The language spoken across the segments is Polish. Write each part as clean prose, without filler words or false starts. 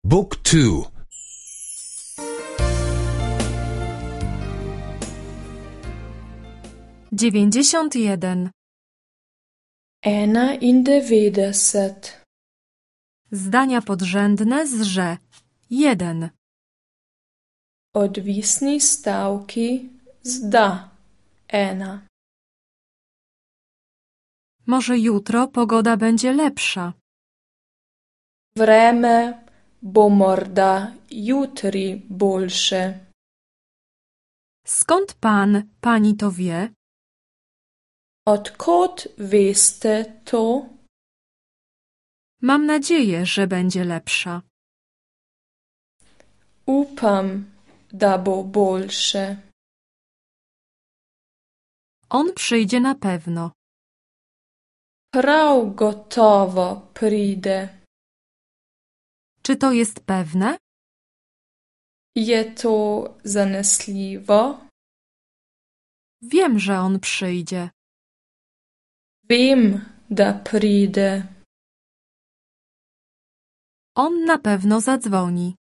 Book 2. 91. 91. Zdania podrzędne z że. 1. Odvisni stavki z da. 1. Może jutro pogoda będzie lepsza. Vreme bo morda jutri boljše. Skąd pani to wie? Odkot veste to? Mam nadzieję, że będzie lepsza. Upam, da bo boljše. On przyjdzie na pewno. Prav gotovo pride. Czy to jest pewne? Je to zanesljivo? Wiem, że on przyjdzie. Vem, da pride. On na pewno zadzwoni.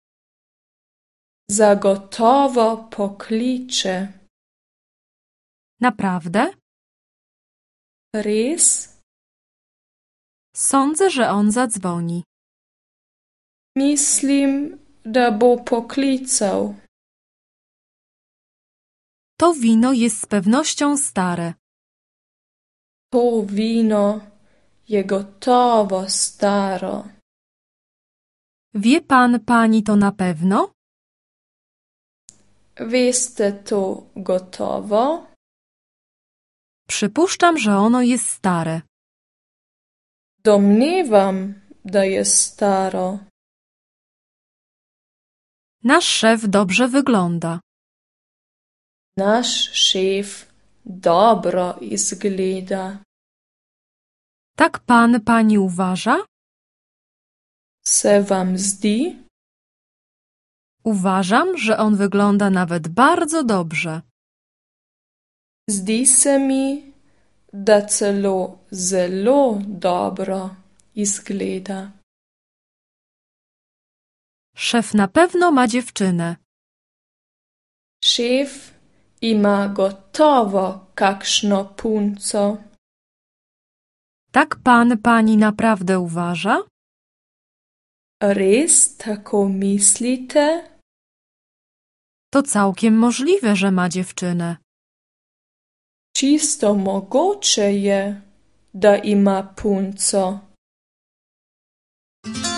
Zagotovo pokliče. Naprawdę? Res? Sądzę, że on zadzwoni. Mislim, da bo poklical. To wino jest z pewnością stare. To wino je gotovo staro. Wie pani to na pewno? Veste to gotovo? Przypuszczam, że ono jest stare. Domnevam, da je staro. Nasz szef dobrze wygląda. Naš šef dobro izgleda. Tak pani uważa? Se vam zdi? Uważam, że on wygląda nawet bardzo dobrze. Zdi se mi, da celo zelo dobro izgleda. Szef na pewno ma dziewczynę. Šef ima gotovo kakšno punco. Tak pani naprawdę uważa? Res tako mislite? To całkiem możliwe, że ma dziewczynę. Čisto mogoče je, da ima punco.